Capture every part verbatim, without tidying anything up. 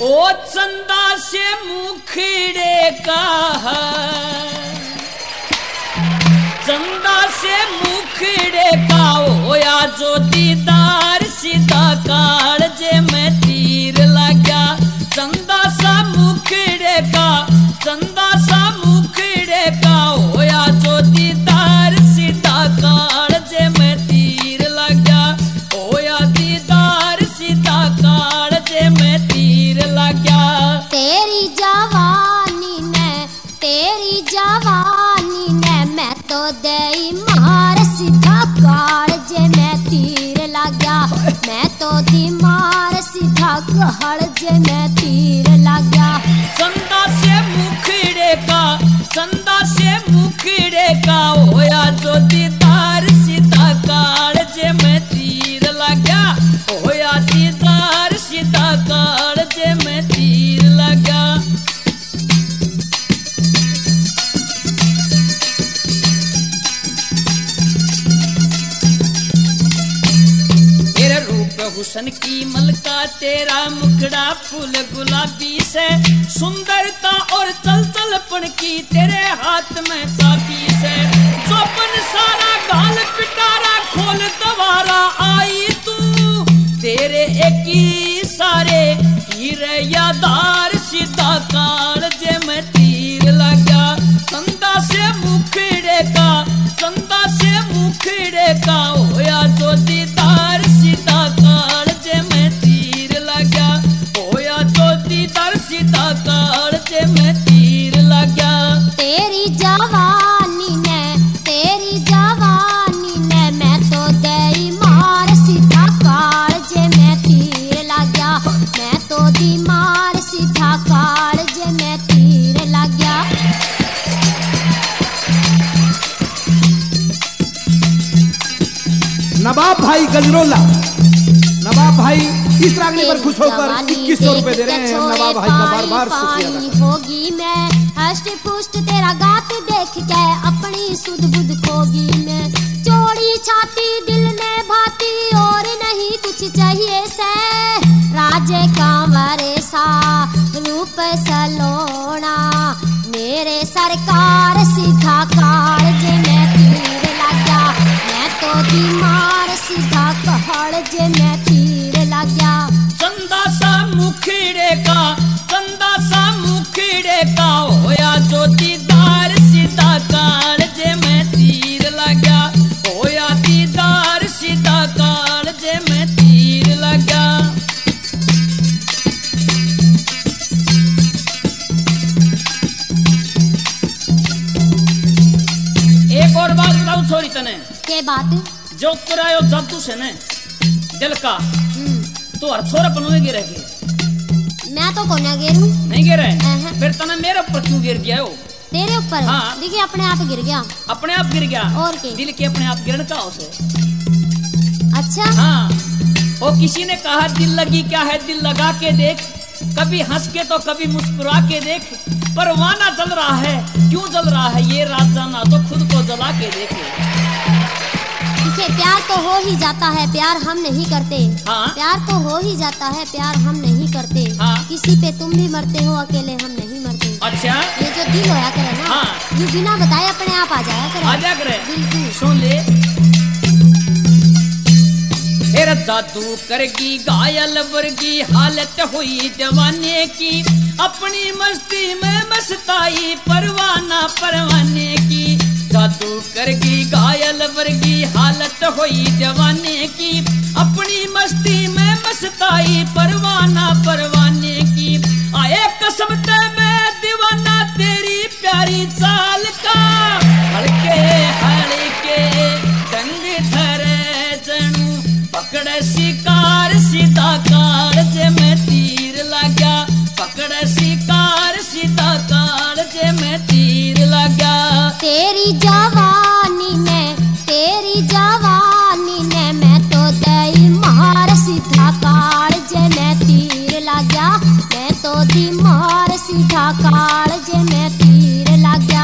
ओ चंदा से मुखड़े का चंदा से मुखड़े का होया जो दीदार सीधा काल जे मैं तीर लगा चंदा सा मुखड़े का चंदा सा मुखड़े का होया जो दीदार सीधा काल जे मैं तीर लगा होया दीदार सीधा काल जे मैं तीर लगा तेरी जवानी ने तेरी जवानी ने मैं तो दई मार सीधा काल जे मैं तीर लगा मैं तो दी मार सीधा काल जे मैं तीर लगा चंदा से मुखड़े का चंदा से मुखड़े का होया जो दीदार सीधा काल जे मैं तीर लगा होया दीदार सीधा काल जे मैं तीर लगा तेरे रूप हुसन की मलका तेरा मुखड़ा फूल गुलाबी से सुंदरता और चल चलपन की तेरे हाथ में चाबी से चौपन सारा गाल पिटारा खोल दवारा आई तू तेरे एक ही सारे हीरे यादार सीधा काल जे मैं तीर लगा चंदा से मुखड़े का चंदा से मुखड़े का होया जो दीदार सीधा काल जे मैं तीर लगा होया जो दीदार सीधा काल जे मैं तीर लगा तेरी जवानी ने तेरी जवानी ने मैं तो दई मार सीधा काल जे मैं तीर लगा मैं तो दी मार सीधा काल जे मैं तीर लगा नवाब भाई गजरोला नवाब भाई इस रागनी पर खुश होकर इक्कीस सौ रुपए दे रहे हैं नवाब भाई का बार बार शुक्रिया होगी मैं हष्ट पुष्ट तेरा गात देख के अपनी सुध बुध खोगी मैं चौड़ी छाती दिल में भाती और नहीं कुछ चाहिए से राजे कांवरे सा रूप सलोना मेरे सरकार सीधा काल जे मैं तीर लगा मैं तो दी मार सीधा काल जे मैं तीर लगा चंदा सा मुखड़े का चंदा सा मुखड़े का होया जो दीदार सीधा काल जे मैं तीर लगा होया दीदार सीधा काल जे मैं तीर लगा एक और बात बताऊं छोरी तने के बात जो तुरायो जादू से ने दिल का तो हर छोरा पनुए गिरे गए मैं तो कोना गिरू नहीं गिरे अहं। फिर तने मेरे ऊपर क्यों गिर गया हो तेरे ऊपर हाँ। देखिए अपने आप गिर गया अपने आप गिर गया और के दिल के अपने आप गिरन का उसे अच्छा हाँ वो किसी ने कहा दिल लगी क्या है दिल लगा के देख कभी हंस के तो कभी मुस्कुरा के देख परवाना जल रहा है क्यों जल रहा है ये रात जाना तो खुद को जला के देखे देखिए प्यार तो हो ही जाता है प्यार हम नहीं करते हाँ। प्यार तो हो ही जाता है प्यार हम नहीं करते हाँ। किसी पे तुम भी मरते हो अकेले हम नहीं मरते अच्छा ये जो दिल होया करे ना हाँ। ये बिना बताए अपने आप आ जाया करे आ जा करे बिल्कुल सुन ले फिर जादू करगी घायल वर्गी हालत हुई जवाने की अपनी मस्ती में मस्ताई परवाना परवाने की जादू करगी घायल वर्गी हालत हुई जवाने की अपनी मस्ती में मस्ताई परवाना परवाने की आए कसम ते मैं दीवाना तेरी प्यारी चाल का हल्के हल्के डंग धरे जनू पकड़ शिकार सीधा काल जे मैं तीर लगा पकड़ शिकार सीधा काल जे मैं तीर लगा तेरी जवानी ने तेरी जवानी ने मैं तो दई मार सीधा काल जे मैं तीर लगा मैं तो दी मार सीधा काल जे मैं तीर लगा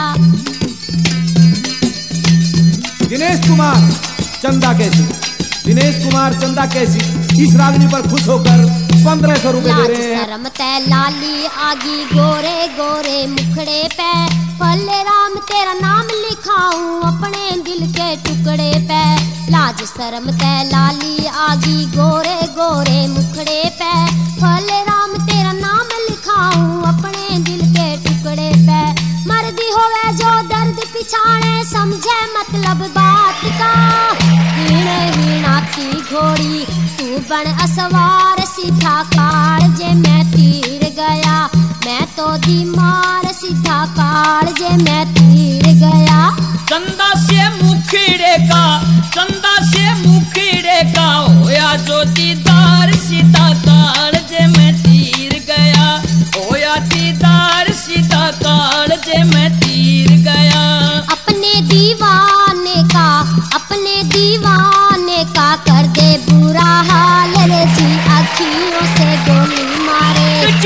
दिनेश कुमार चंदा कैसी दिनेश कुमार चंदा कैसी इस रागनी पर खुश होकर पंद्रह सौ रुपए दे लाज रहे हैं। शर्म तै लाली आगी गोरे गोरे मुखड़े पे फले राम तेरा नाम लिखाऊं अपने दिल के टुकड़े पे। लाज शर्म तै लाली आगी गोरे गोरे मुखड़े पे फले राम तेरा नाम लिखाऊं अपने दिल के टुकड़े पे। मर्दी होवे जो दर्द पिछाड़े समझे मतलब बात का। हीण हीणाती घोड़ी तू बन असवार सीधा काल जे मैं तीर गया मैं तो दी मार सीधा काल जे मैं तीर गया। चंदा से मुखड़े का चंदा से मुखड़े का होया जो दीदार सीधा काल जे मैं तीर गया होया दीदार सीधा काल जे मैं तीर गया। अपने दीवाने का अपने दीवाने का कर दे बुरा हाल रे जी अखियों से गोली मारे।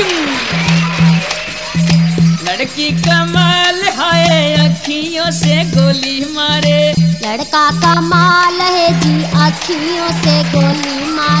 लड़की कमाल है अखियों से गोली मारे। लड़का कमाल है जी अखियों से गोली मारे।